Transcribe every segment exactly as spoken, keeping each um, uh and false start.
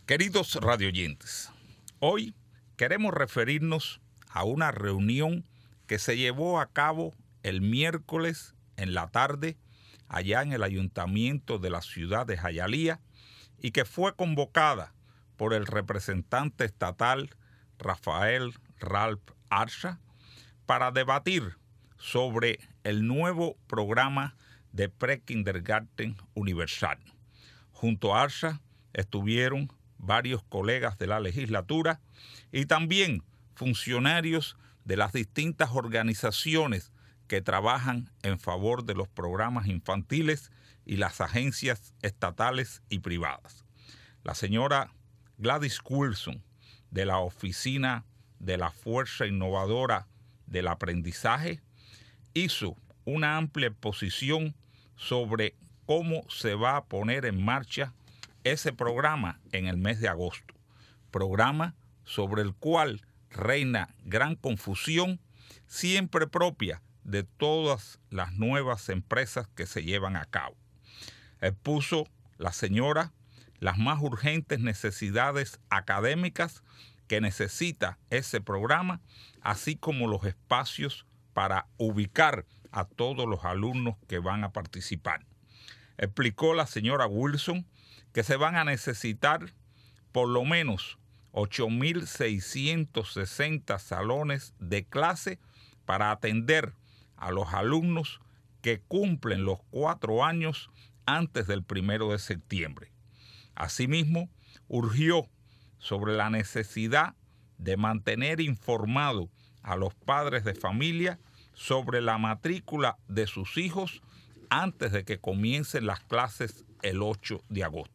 Queridos radioyentes, hoy queremos referirnos a una reunión que se llevó a cabo el miércoles en la tarde allá en el ayuntamiento de la ciudad de Hialeah y que fue convocada por el representante estatal Rafael Ralph Arsha para debatir sobre el nuevo programa de Pre-Kindergarten Universal. Junto a Arsha estuvieron varios colegas de la legislatura y también funcionarios de las distintas organizaciones que trabajan en favor de los programas infantiles y las agencias estatales y privadas. La señora Gladys Wilson, de la Oficina de la Fuerza Innovadora del Aprendizaje, hizo una amplia exposición sobre cómo se va a poner en marcha ese programa en el mes de agosto, programa sobre el cual reina gran confusión, siempre propia de todas las nuevas empresas que se llevan a cabo. Expuso la señora las más urgentes necesidades académicas que necesita ese programa, así como los espacios para ubicar a todos los alumnos que van a participar. Explicó la señora Wilson que se van a necesitar por lo menos ocho mil seiscientos sesenta salones de clase para atender a los alumnos que cumplen los cuatro años antes del primero de septiembre. Asimismo, urgió sobre la necesidad de mantener informado a los padres de familia sobre la matrícula de sus hijos antes de que comiencen las clases el ocho de agosto.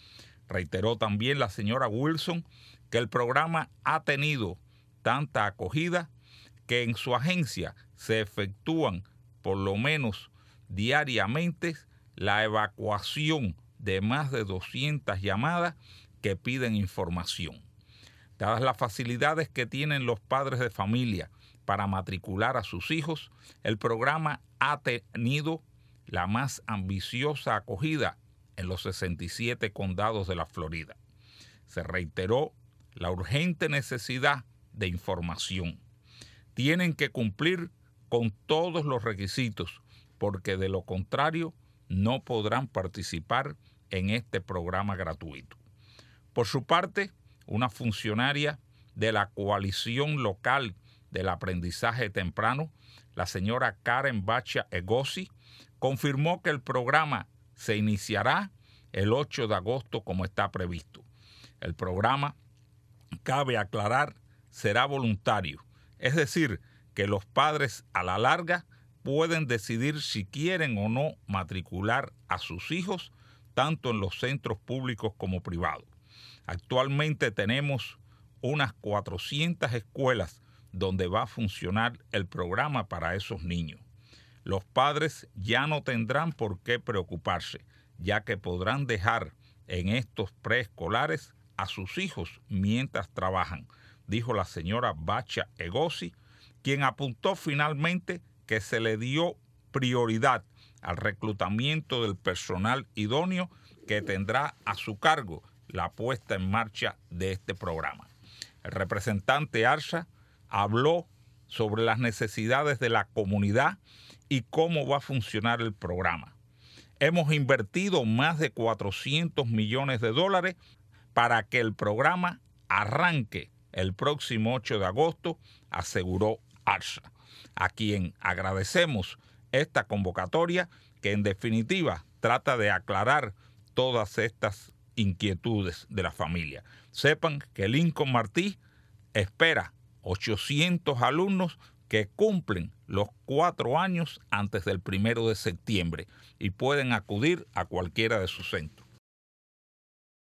Reiteró también la señora Wilson que el programa ha tenido tanta acogida que en su agencia se efectúan por lo menos diariamente la evacuación de más de doscientas llamadas que piden información. Dadas las facilidades que tienen los padres de familia para matricular a sus hijos, el programa ha tenido la más ambiciosa acogida en los sesenta y siete condados de la Florida. Se reiteró la urgente necesidad de información. Tienen que cumplir con todos los requisitos, porque de lo contrario no podrán participar en este programa gratuito. Por su parte, una funcionaria de la Coalición Local del Aprendizaje Temprano, la señora Karen Bacha Egosi, confirmó que el programa se iniciará el ocho de agosto como está previsto. El programa, cabe aclarar, será voluntario, es decir, que los padres a la larga pueden decidir si quieren o no matricular a sus hijos, tanto en los centros públicos como privados. Actualmente tenemos unas cuatrocientas escuelas donde va a funcionar el programa para esos niños. Los padres ya no tendrán por qué preocuparse, ya que podrán dejar en estos preescolares a sus hijos mientras trabajan, dijo la señora Bacha Egosi, quien apuntó finalmente que se le dio prioridad al reclutamiento del personal idóneo que tendrá a su cargo la puesta en marcha de este programa. El representante Arsha habló sobre las necesidades de la comunidad y cómo va a funcionar el programa. Hemos invertido más de cuatrocientos millones de dólares para que el programa arranque el próximo ocho de agosto, aseguró Arsha, a quien agradecemos esta convocatoria que en definitiva trata de aclarar todas estas inquietudes de la familia. Sepan que Lincoln Martí espera ochocientos alumnos que cumplen los cuatro años antes del primero de septiembre y pueden acudir a cualquiera de sus centros.